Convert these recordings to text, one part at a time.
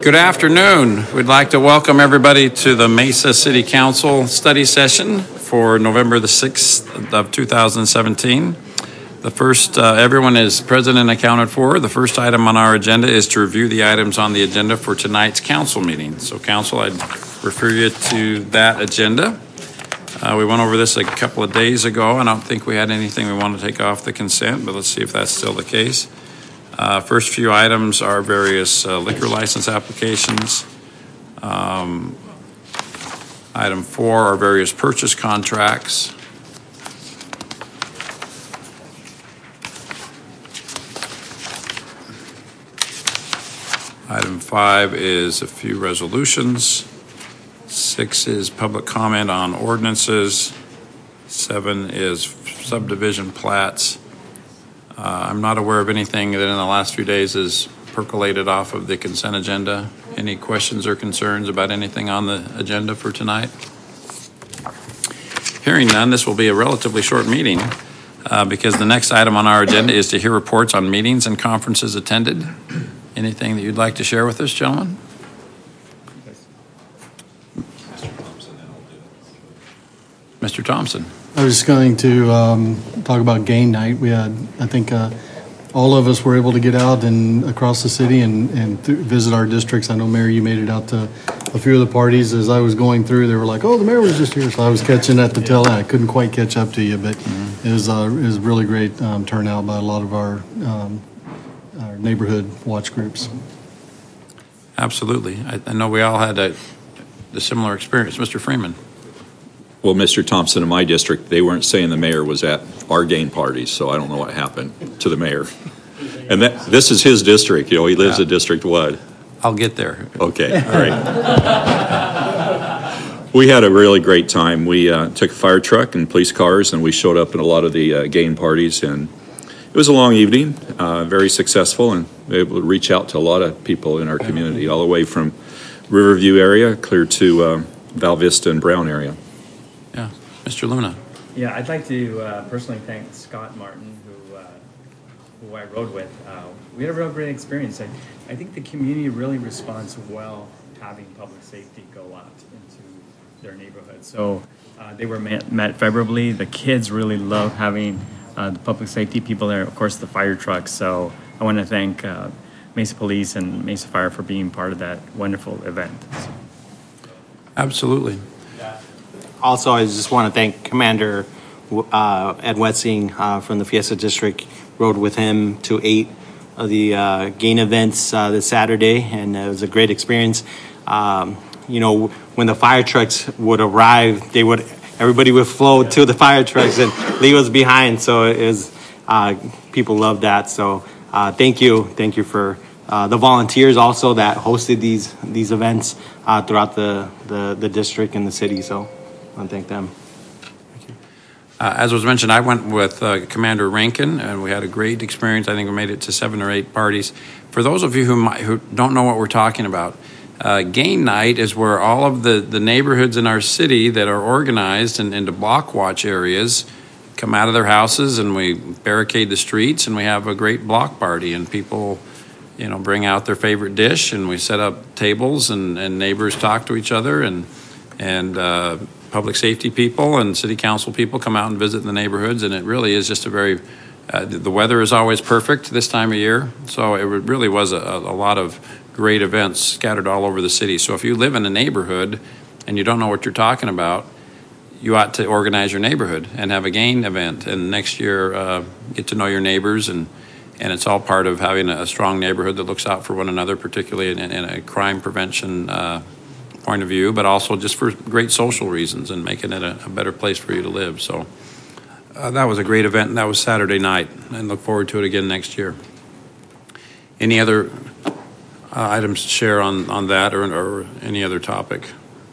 Good afternoon. We'd like to welcome everybody to the Mesa City Council study session for November the 6th of 2017. The first, everyone is present and accounted for. The first item on our agenda is to review the items on the agenda for tonight's council meeting. So council, I'd refer you to that agenda. We went over this a couple of days ago. I don't think we had anything we want to take off the consent, but let's see if that's still the case. First few items are various liquor license applications. Item 4 are various purchase contracts. Item 5 is a few resolutions. 6 is public comment on ordinances. 7 is subdivision plats. I'm not aware of anything that in the last few days has percolated off of the consent agenda. Any questions or concerns about anything on the agenda for tonight? Hearing none, this will be a relatively short meeting because the next item on our agenda is to hear reports on meetings and conferences attended. Anything that you'd like to share with us, gentlemen? Mr. Thompson. I was just going to talk about game night. We had, I think, all of us were able to get out and across the city and visit our districts. I know, Mayor, you made it out to a few of the parties. As I was going through, they were like, "Oh, the mayor was just here," so I was catching at the tail end. I couldn't quite catch up to you, but it was really great turnout by a lot of our neighborhood watch groups. Absolutely. I know we all had a similar experience. Mr. Freeman. Well, Mr. Thompson, in my district, they weren't saying the mayor was at our game parties, so I don't know what happened to the mayor. And this is his district. You know, he lives in District what? I'll get there. Okay, all right. We had a really great time. We took a fire truck and police cars, and we showed up in a lot of the game parties, and it was a long evening, very successful, and we were able to reach out to a lot of people in our community, all the way from Riverview area clear to Val Vista and Brown area. Yeah, Mr. Luna. Yeah, I'd like to personally thank Scott Martin, who I rode with. We had a real great experience. I think the community really responds well having public safety go out into their neighborhood. So they were met favorably. The kids really love having the public safety people there, of course, the fire trucks. So I want to thank Mesa Police and Mesa Fire for being part of that wonderful event. Absolutely. Also, I just want to thank Commander Ed Wetzing from the Fiesta District. Rode with him to 8 of the game events this Saturday, and it was a great experience. You know, when the fire trucks would arrive, everybody would flow to the fire trucks, and Lee was behind, so it was people loved that. So thank you for the volunteers also that hosted these events throughout the district and the city. So I want to thank them. Thank you. As was mentioned, I went with Commander Rankin, and we had a great experience. I think we made it to 7 or 8 parties. For those of you who don't know what we're talking about, game night is where all of the neighborhoods in our city that are organized into block watch areas come out of their houses, and we barricade the streets, and we have a great block party, and people, you know, bring out their favorite dish, and we set up tables, and neighbors talk to each other, and public safety people and city council people come out and visit the neighborhoods, and it really is just a very the weather is always perfect this time of year, so it really was a lot of great events scattered all over the city. So if you live in a neighborhood and you don't know what you're talking about, you ought to organize your neighborhood and have a game event, and next year get to know your neighbors, and it's all part of having a strong neighborhood that looks out for one another, particularly in a crime prevention point of view, but also just for great social reasons and making it a better place for you to live. So that was a great event, and that was Saturday night, and look forward to it again next year. Any other items to share on that or any other topic?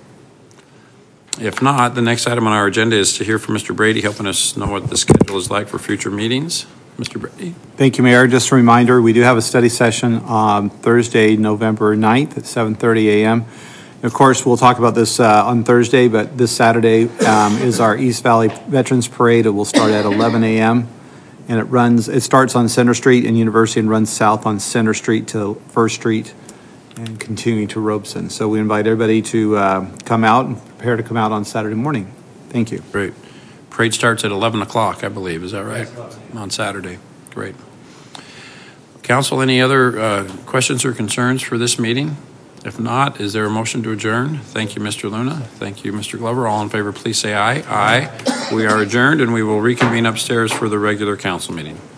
If not, the next item on our agenda is to hear from Mr. Brady, helping us know what the schedule is like for future meetings. Mr. Brady. Thank you, Mayor. Just a reminder, we do have a study session on Thursday, November 9th at 7:30 a.m. Of course, we'll talk about this on Thursday, but this Saturday is our East Valley Veterans Parade. It will start at 11 a.m. and it starts on Center Street and University and runs south on Center Street to First Street and continuing to Robeson. So we invite everybody to come out and prepare to come out on Saturday morning. Thank you. Great. Parade starts at 11 o'clock, I believe. Is that right? On Saturday. Great. Council, any other questions or concerns for this meeting? If not, is there a motion to adjourn? Thank you, Mr. Luna. Thank you, Mr. Glover. All in favor, please say aye. Aye. We are adjourned, and we will reconvene upstairs for the regular council meeting.